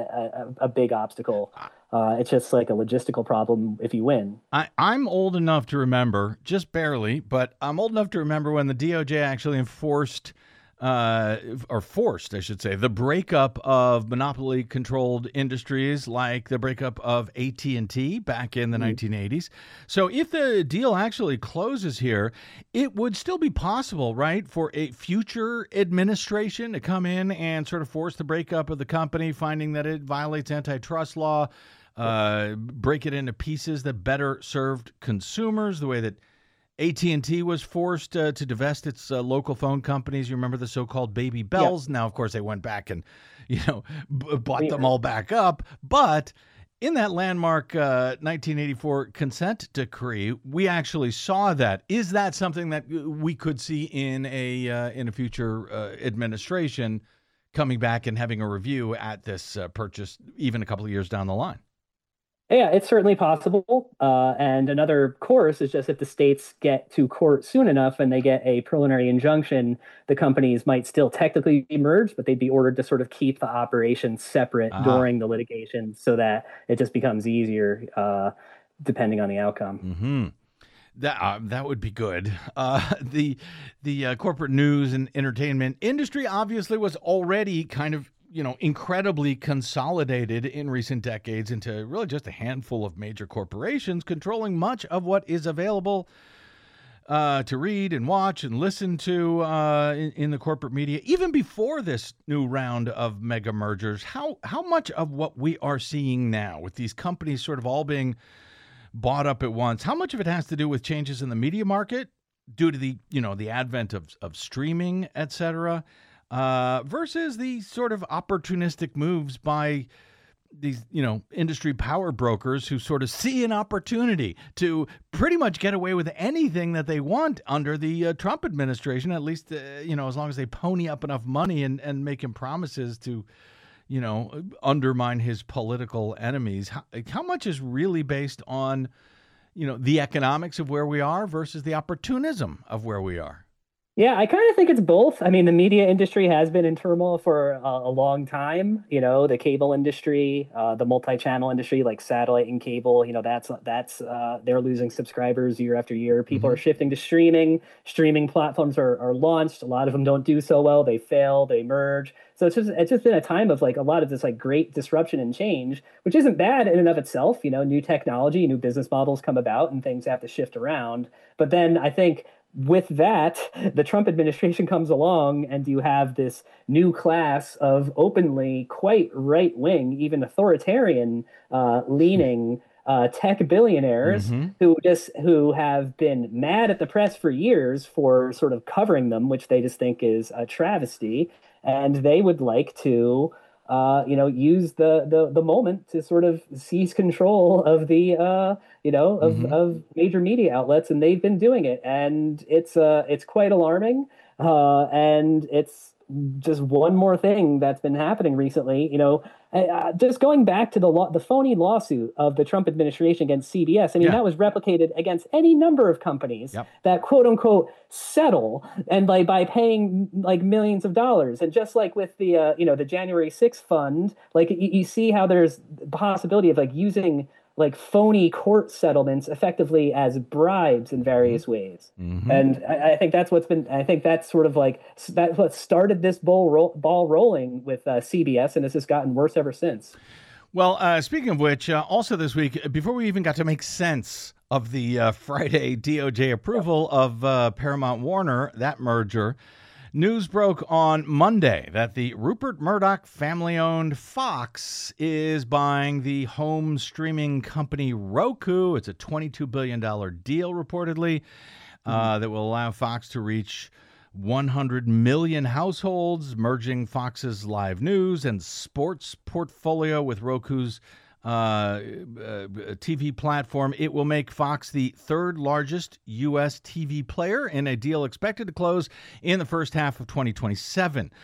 a, a, a big obstacle. Uh, it's just like a logistical problem if you win. I, I'm old enough to remember, just barely, but I'm old enough to remember when the D O J actually enforced uh, or forced, I should say, the breakup of monopoly-controlled industries like the breakup of A T and T back in the mm-hmm. nineteen eighties. So if the deal actually closes here, it would still be possible, right, for a future administration to come in and sort of force the breakup of the company, finding that it violates antitrust law, uh, break it into pieces that better served consumers, the way that A T and T was forced uh, to divest its uh, local phone companies. You remember the so-called baby bells? Yeah. Now, of course, they went back and, you know, b- bought yeah. them all back up. But in that landmark uh, nineteen eighty-four consent decree, we actually saw that. Is that something that we could see in a uh, in a future uh, administration coming back and having a review at this uh, purchase, even a couple of years down the line? Yeah, it's certainly possible. Uh, and another course is just if the states get to court soon enough and they get a preliminary injunction, the companies might still technically be merged, but they'd be ordered to sort of keep the operations separate uh-huh. during the litigation so that it just becomes easier uh, depending on the outcome. Mm-hmm. That uh, that would be good. Uh, the the uh, corporate news and entertainment industry obviously was already kind of, you know, incredibly consolidated in recent decades into really just a handful of major corporations controlling much of what is available uh, to read and watch and listen to uh, in, in the corporate media. Even before this new round of mega mergers, how how much of what we are seeing now with these companies sort of all being bought up at once, how much of it has to do with changes in the media market due to the, you know, the advent of, of streaming, et cetera, Uh, versus the sort of opportunistic moves by these, you know, industry power brokers who sort of see an opportunity to pretty much get away with anything that they want under the uh, Trump administration, at least, uh, you know, as long as they pony up enough money and, and make him promises to, you know, undermine his political enemies. How, how much is really based on, you know, the economics of where we are versus the opportunism of where we are? Yeah, I kind of think it's both. I mean, the media industry has been in turmoil for a, a long time. You know, the cable industry, uh, the multi-channel industry, like satellite and cable. You know, that's that's uh, they're losing subscribers year after year. People mm-hmm. are shifting to streaming. Streaming platforms are, are launched. A lot of them don't do so well. They fail. They merge. So it's just it's just been a time of like a lot of this like great disruption and change, which isn't bad in and of itself. You know, new technology, new business models come about, and things have to shift around. But then I think, with that, the Trump administration comes along and you have this new class of openly quite right-wing, even authoritarian uh, leaning uh, tech billionaires mm-hmm. who just who have been mad at the press for years for sort of covering them, which they just think is a travesty. And they would like to Uh, you know, use the, the the moment to sort of seize control of the uh, you know of, mm-hmm. of major media outlets, and they've been doing it, and it's uh it's quite alarming, uh, and it's just one more thing that's been happening recently. You know, uh, just going back to the law, the phony lawsuit of the Trump administration against C B S. I mean, yeah. that was replicated against any number of companies yep. that quote unquote settle and by by paying like millions of dollars. And just like with the uh, you know the January sixth fund, like you, you see how there's the possibility of like using like phony court settlements effectively as bribes in various ways. Mm-hmm. And I, I think that's what's been, I think that's sort of like, that's what started this ball, ro- ball rolling with uh, C B S, and this has gotten worse ever since. Well, uh, speaking of which, uh, also this week, before we even got to make sense of the uh, Friday D O J approval of uh, Paramount Warner, that merger, news broke on Monday that the Rupert Murdoch family-owned Fox is buying the home streaming company Roku. It's a twenty-two billion dollars deal, reportedly, uh, mm-hmm. that will allow Fox to reach one hundred million households, merging Fox's live news and sports portfolio with Roku's Uh, uh, T V platform. It will make Fox the third largest U S T V player in a deal expected to close in the first half of twenty twenty-seven.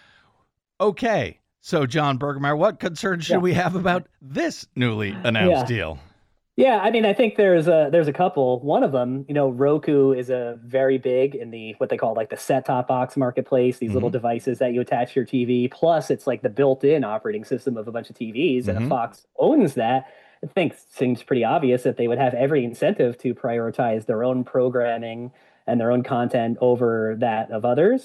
Okay, so John Bergermeyer, what concerns should yeah. we have about this newly announced yeah. deal? Yeah, I mean, I think there's a there's a couple. One of them, you know, Roku is a very big in the what they call like the set-top box marketplace. These mm-hmm. little devices that you attach to your T V. Plus, it's like the built-in operating system of a bunch of T Vs, mm-hmm. and if Fox owns that, I think it seems pretty obvious that they would have every incentive to prioritize their own programming and their own content over that of others.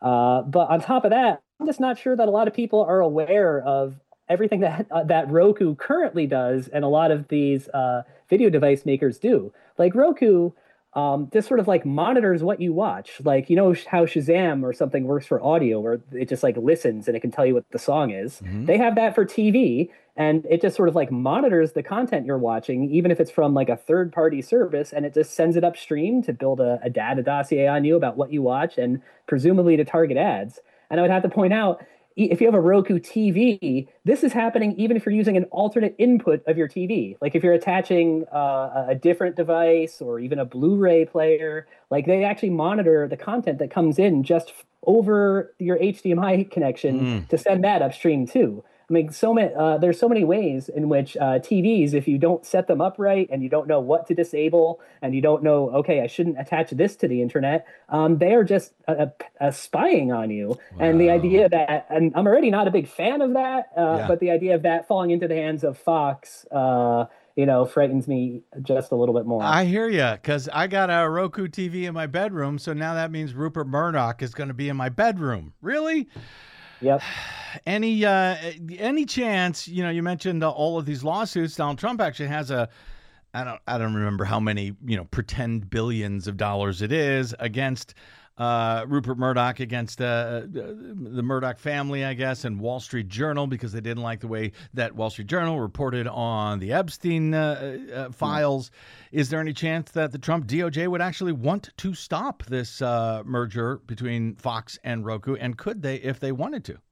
Uh, but on top of that, I'm just not sure that a lot of people are aware of everything that uh, that Roku currently does, and a lot of these uh, video device makers do. Like Roku, um, just sort of like monitors what you watch. Like, you know how Shazam or something works for audio, where it just like listens and it can tell you what the song is. Mm-hmm. They have that for T V, and it just sort of like monitors the content you're watching, even if it's from like a third party service, and it just sends it upstream to build a, a data dossier on you about what you watch and presumably to target ads. And I would have to point out, if you have a Roku T V, this is happening even if you're using an alternate input of your T V. Like if you're attaching uh, a different device or even a Blu-ray player, like they actually monitor the content that comes in just f- over your H D M I connection mm. to send that upstream too. I mean, so many. Uh, there's so many ways in which uh, T Vs, if you don't set them up right and you don't know what to disable and you don't know, okay, I shouldn't attach this to the internet, um, they are just uh, uh, spying on you. Wow. And the idea that, and I'm already not a big fan of that, uh, yeah. but the idea of that falling into the hands of Fox, uh, you know, frightens me just a little bit more. I hear you, because I got a Roku T V in my bedroom, so now that means Rupert Murdoch is going to be in my bedroom. Really? Yep. Any uh, any chance? You know, you mentioned uh, all of these lawsuits. Donald Trump actually has a, I don't I don't remember how many you know pretend billions of dollars it is against uh, Rupert Murdoch, against uh, the Murdoch family, I guess, and Wall Street Journal, because they didn't like the way that Wall Street Journal reported on the Epstein uh, uh, files. Mm-hmm. Is there any chance that the Trump D O J would actually want to stop this uh, merger between Fox and Roku? And could they, if they wanted to?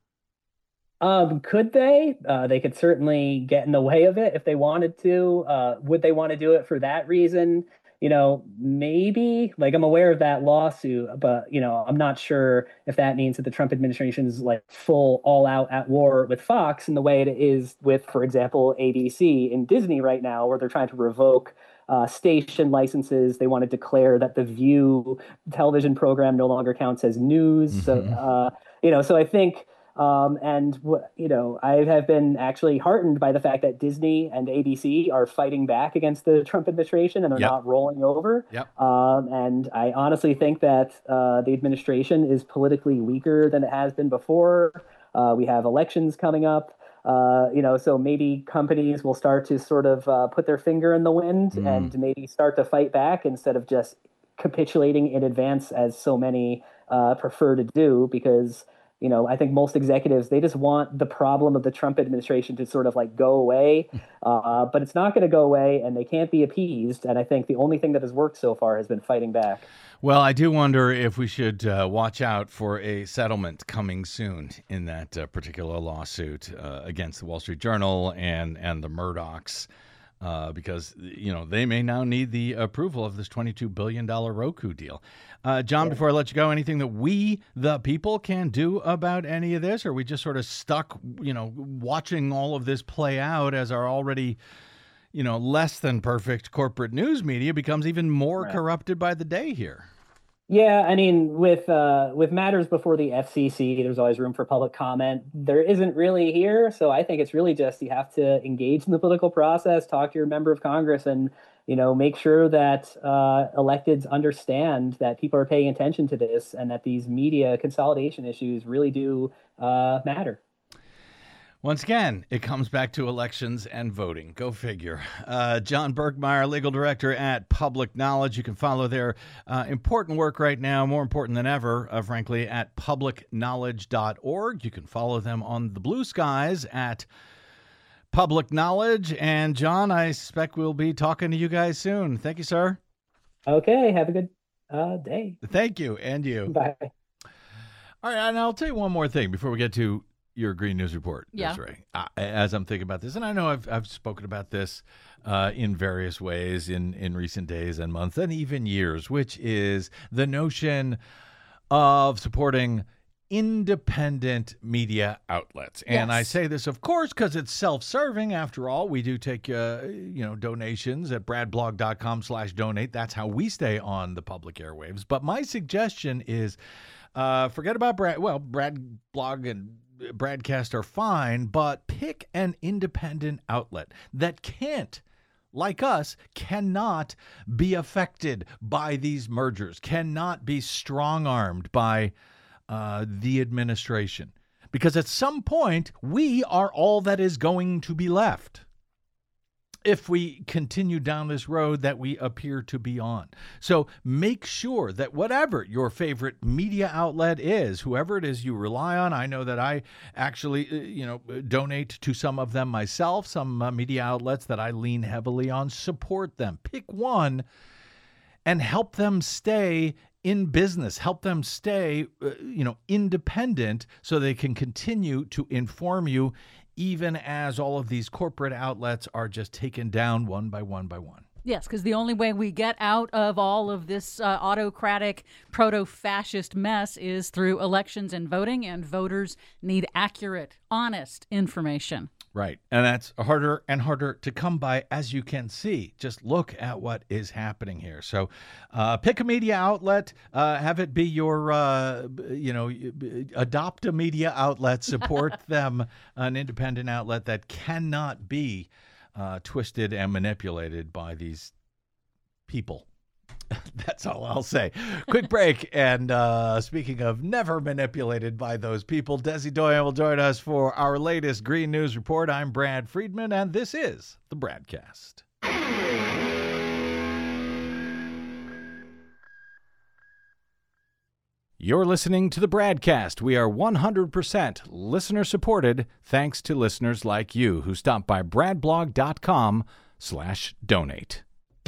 Um, could they? Uh, they could certainly get in the way of it if they wanted to. Uh, would they want to do it for that reason? You know, maybe. Like, I'm aware of that lawsuit, but, you know, I'm not sure if that means that the Trump administration is like full all out at war with Fox in the way it is with, for example, A B C and Disney right now, where they're trying to revoke uh, station licenses. They want to declare that the View television program no longer counts as news. Mm-hmm. So, uh, you know, so I think. Um, and, you know, I have been actually heartened by the fact that Disney and A B C are fighting back against the Trump administration, and they're yep. not rolling over. Yep. Um, and I honestly think that uh, the administration is politically weaker than it has been before. Uh, we have elections coming up. Uh, you know, so maybe companies will start to sort of uh, put their finger in the wind mm. and maybe start to fight back instead of just capitulating in advance, as so many uh, prefer to do, because you know, I think most executives, they just want the problem of the Trump administration to sort of like go away, uh, but it's not going to go away, and they can't be appeased. And I think the only thing that has worked so far has been fighting back. Well, I do wonder if we should uh, watch out for a settlement coming soon in that uh, particular lawsuit uh, against the Wall Street Journal and, and the Murdochs. Uh, because, you know, they may now need the approval of this twenty-two billion dollars Roku deal. Uh, John, yeah. before I let you go, anything that we, the people, can do about any of this? Or are we just sort of stuck, you know, watching all of this play out as our already, you know, less than perfect corporate news media becomes even more right. corrupted by the day here? Yeah, I mean, with uh, with matters before the F C C, there's always room for public comment. There isn't really here, so I think it's really just you have to engage in the political process, talk to your member of Congress, and you know make sure that uh, electeds understand that people are paying attention to this and that these media consolidation issues really do uh, matter. Once again, it comes back to elections and voting. Go figure. Uh, John Burkmeyer, legal director at Public Knowledge. You can follow their uh, important work right now, more important than ever, uh, frankly, at public knowledge dot org. You can follow them on the blue skies at Public Knowledge. And John, I suspect we'll be talking to you guys soon. Thank you, sir. Okay. Have a good uh, day. Thank you. And you. Bye. All right. And I'll tell you one more thing before we get to your Green News Report, yeah. Desiree, uh, as I'm thinking about this, and I know I've I've spoken about this uh, in various ways in, in recent days and months and even years, which is the notion of supporting independent media outlets. And yes. I say this, of course, because it's self-serving. After all, we do take uh, you know donations at bradblog dot com slash donate. That's how we stay on the public airwaves. But my suggestion is uh, forget about Brad. Well, Brad Blog and Bradcast are fine, but pick an independent outlet that can't, like us, cannot be affected by these mergers, cannot be strong-armed by uh, the administration. Because at some point, we are all that is going to be left if we continue down this road that we appear to be on. So make sure that whatever your favorite media outlet is, whoever it is you rely on, I know that I actually, you know, donate to some of them myself, some uh, media outlets that I lean heavily on, support them. Pick one and help them stay in business, help them stay, uh, you know, independent so they can continue to inform you even as all of these corporate outlets are just taken down one by one by one. Yes, because the only way we get out of all of this uh, autocratic, proto-fascist mess is through elections and voting, and voters need accurate, honest information. Right. And that's harder and harder to come by, as you can see. Just look at what is happening here. So uh, pick a media outlet, uh, have it be your, uh, you know, adopt a media outlet, support them, an independent outlet that cannot be uh, twisted and manipulated by these people. That's all I'll say. Quick break. And uh, speaking of never manipulated by those people, Desi Doyen will join us for our latest Green News Report. I'm Brad Friedman, and this is the Bradcast. You're listening to the Bradcast. We are one hundred percent listener supported, thanks to listeners like you who stop by bradblog.com slash donate.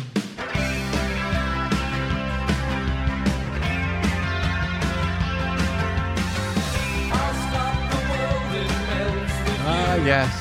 Ah, yes.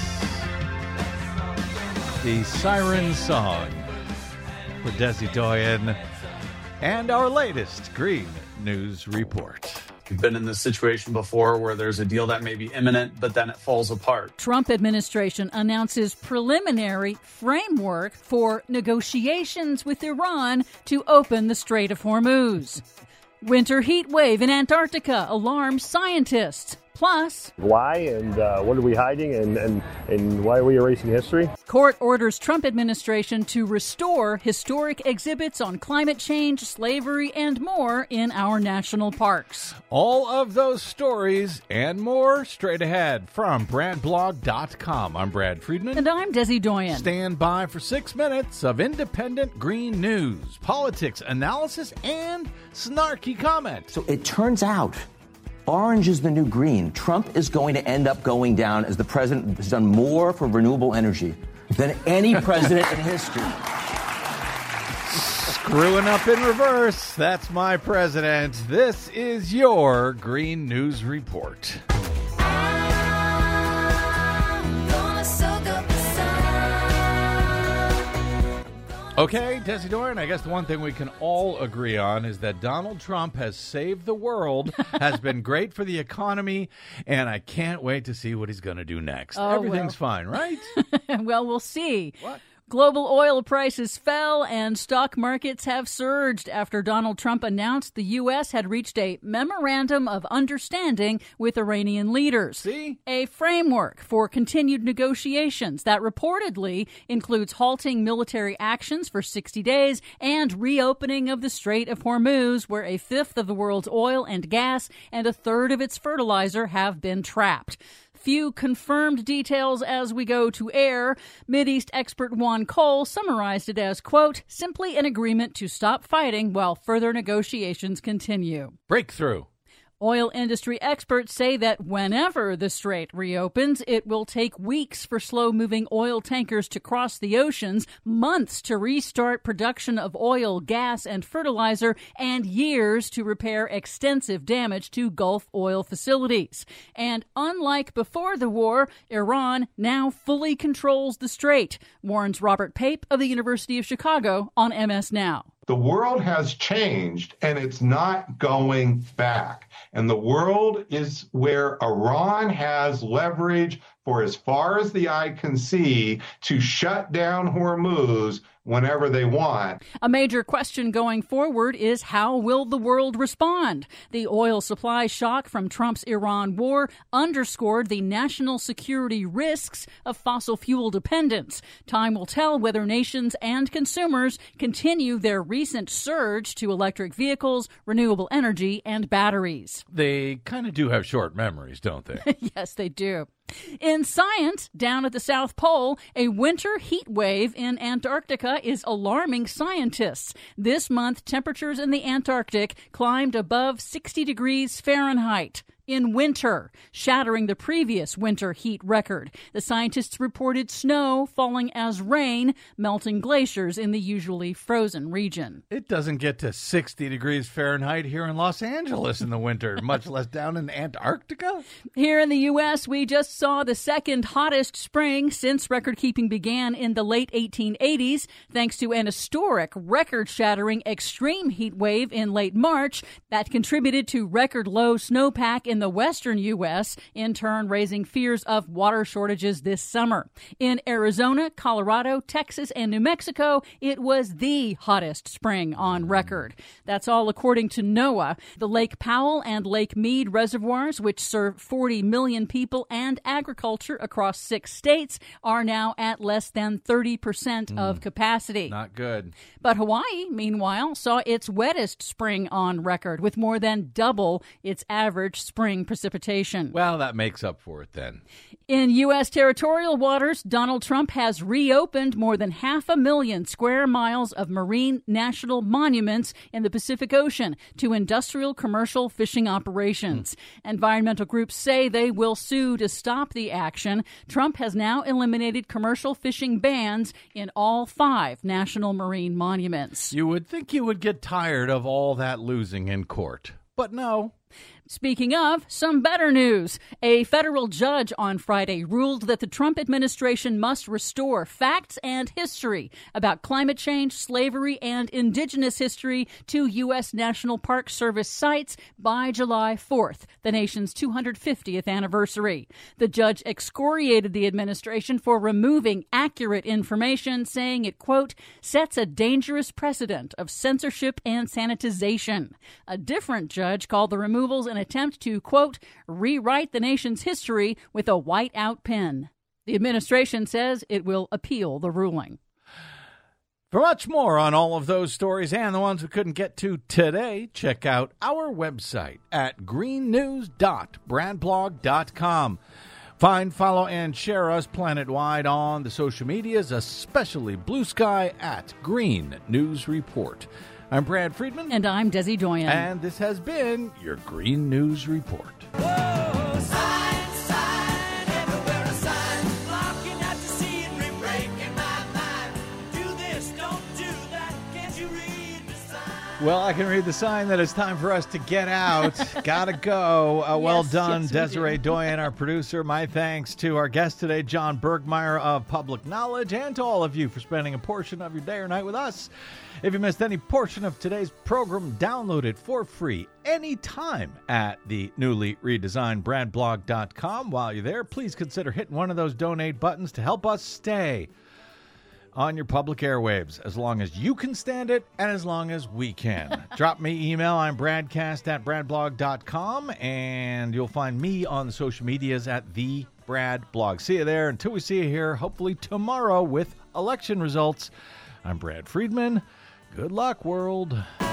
The Siren Song for Desi Doyen and our latest Green News Report. We've been in this situation before where there's a deal that may be imminent, but then it falls apart. Trump administration announces preliminary framework for negotiations with Iran to open the Strait of Hormuz. Winter heat wave in Antarctica alarms scientists. Plus, why and uh, what are we hiding, and, and, and why are we erasing history? Court orders Trump administration to restore historic exhibits on climate change, slavery, and more in our national parks. All of those stories and more straight ahead from bradblog dot com. I'm Brad Friedman. And I'm Desi Doyen. Stand by for six minutes of independent green news, politics, analysis, and snarky comment. So it turns out orange is the new green. Trump is going to end up going down as the president who has done more for renewable energy than any president in history. Screwing up in reverse. That's my president. This is your Green News Report. Okay, Desi Doyen, I guess the one thing we can all agree on is that Donald Trump has saved the world, has been great for the economy, and I can't wait to see what he's going to do next. Oh, Everything's well. fine, right? Well, we'll see. What? Global oil prices fell and stock markets have surged after Donald Trump announced the U S had reached a memorandum of understanding with Iranian leaders. See? A framework for continued negotiations that reportedly includes halting military actions for sixty days and reopening of the Strait of Hormuz, where a fifth of the world's oil and gas and a third of its fertilizer have been trapped. Few confirmed details as we go to air. Mideast expert Juan Cole summarized it as, quote, simply an agreement to stop fighting while further negotiations continue. Breakthrough. Oil industry experts say that whenever the strait reopens, it will take weeks for slow-moving oil tankers to cross the oceans, months to restart production of oil, gas, and fertilizer, and years to repair extensive damage to Gulf oil facilities. And unlike before the war, Iran now fully controls the strait, warns Robert Pape of the University of Chicago on M S Now. The world has changed, and it's not going back. And the world is where Iran has leverage for as far as the eye can see to shut down Hormuz whenever they want. A major question going forward is how will the world respond? The oil supply shock from Trump's Iran war underscored the national security risks of fossil fuel dependence. Time will tell whether nations and consumers continue their recent surge to electric vehicles, renewable energy, and batteries. They kind of do have short memories, don't they? Yes, they do. In science, down at the South Pole, a winter heat wave in Antarctica is alarming scientists. This month, temperatures in the Antarctic climbed above sixty degrees Fahrenheit in winter, shattering the previous winter heat record. The scientists reported snow falling as rain, melting glaciers in the usually frozen region. It doesn't get to sixty degrees Fahrenheit here in Los Angeles in the winter, much less down in Antarctica. Here in the U S, we just saw the second hottest spring since record-keeping began in the late eighteen eighties, thanks to an historic, record-shattering extreme heat wave in late March that contributed to record-low snowpack in the western U S, in turn raising fears of water shortages this summer. In Arizona, Colorado, Texas, and New Mexico, it was the hottest spring on record. That's all according to NOAA. The Lake Powell and Lake Mead reservoirs, which serve forty million people and agriculture across six states, are now at less than thirty percent mm, of capacity. Not good. But Hawaii, meanwhile, saw its wettest spring on record, with more than double its average spring precipitation. Well, that makes up for it then. In U S territorial waters, Donald Trump has reopened more than half a million square miles of marine national monuments in the Pacific Ocean to industrial commercial fishing operations. Mm. Environmental groups say they will sue to stop the action. Trump has now eliminated commercial fishing bans in all five national marine monuments. You would think you would get tired of all that losing in court, but no. Speaking of, some better news. A federal judge on Friday ruled that the Trump administration must restore facts and history about climate change, slavery, and indigenous history to U S. National Park Service sites by July fourth, the nation's two hundred fiftieth anniversary. The judge excoriated the administration for removing accurate information, saying it, quote, sets a dangerous precedent of censorship and sanitization. A different judge called the removals an attempt to, quote, rewrite the nation's history with a white-out pen. The administration says it will appeal the ruling. For much more on all of those stories and the ones we couldn't get to today, check out our website at green news dot brad blog dot com. Find, follow, and share us planet-wide on the social medias, especially Blue Sky at Green News Report. I'm Brad Friedman. And I'm Desi Doyen. And this has been your Green News Report. Whoa, sign, sign, everywhere a sign, blocking out to see and re-breaking my mind. Do this, don't do that, can't you read the sign? Well, I can read the sign that it's time for us to get out. Gotta go. Uh, well yes, done, yes, Desiree Doyen, our producer. My thanks to our guest today, John Bergmeyer of Public Knowledge, and to all of you for spending a portion of your day or night with us. If you missed any portion of today's program, download it for free anytime at the newly redesigned brad blog dot com. While you're there, please consider hitting one of those donate buttons to help us stay on your public airwaves, as long as you can stand it and as long as we can. Drop me email. I'm bradcast at brad blog dot com, and you'll find me on the social medias at the Brad Blog. See you there. Until we see you here, hopefully tomorrow with election results. I'm Brad Friedman. Good luck, world.